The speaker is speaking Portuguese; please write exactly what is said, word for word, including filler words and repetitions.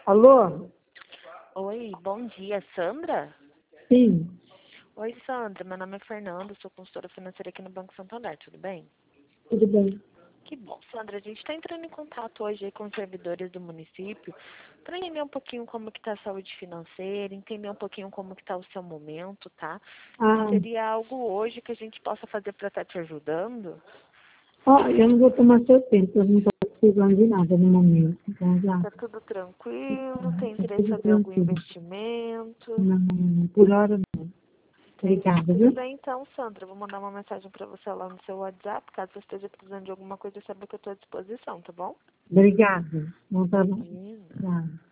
Alô? Oi, bom dia, Sandra? Sim, Oi, Sandra, meu nome é Fernanda, sou consultora financeira aqui no Banco Santander, tudo bem? tudo bem. Que bom, Sandra, a gente está entrando em contato hoje aí com os servidores do município para entender um pouquinho como que está a saúde financeira, entender um pouquinho como que está o seu momento, tá? Se Ah, teria algo hoje que a gente possa fazer para estar te ajudando? ó, eu não vou tomar seu tempo, eu não estou precisando de nada no momento. Então já Tá tudo tranquilo? Tem está interesse em tudo fazer algum tranquilo. investimento? Não, não, por hora não. Entendi. Obrigada, Tudo viu? bem então, Sandra. Eu vou mandar uma mensagem para você lá no seu WhatsApp. Caso você esteja precisando de alguma coisa, saiba que eu estou à disposição, tá bom? Obrigada. Não tá bom. Imagina. Tá.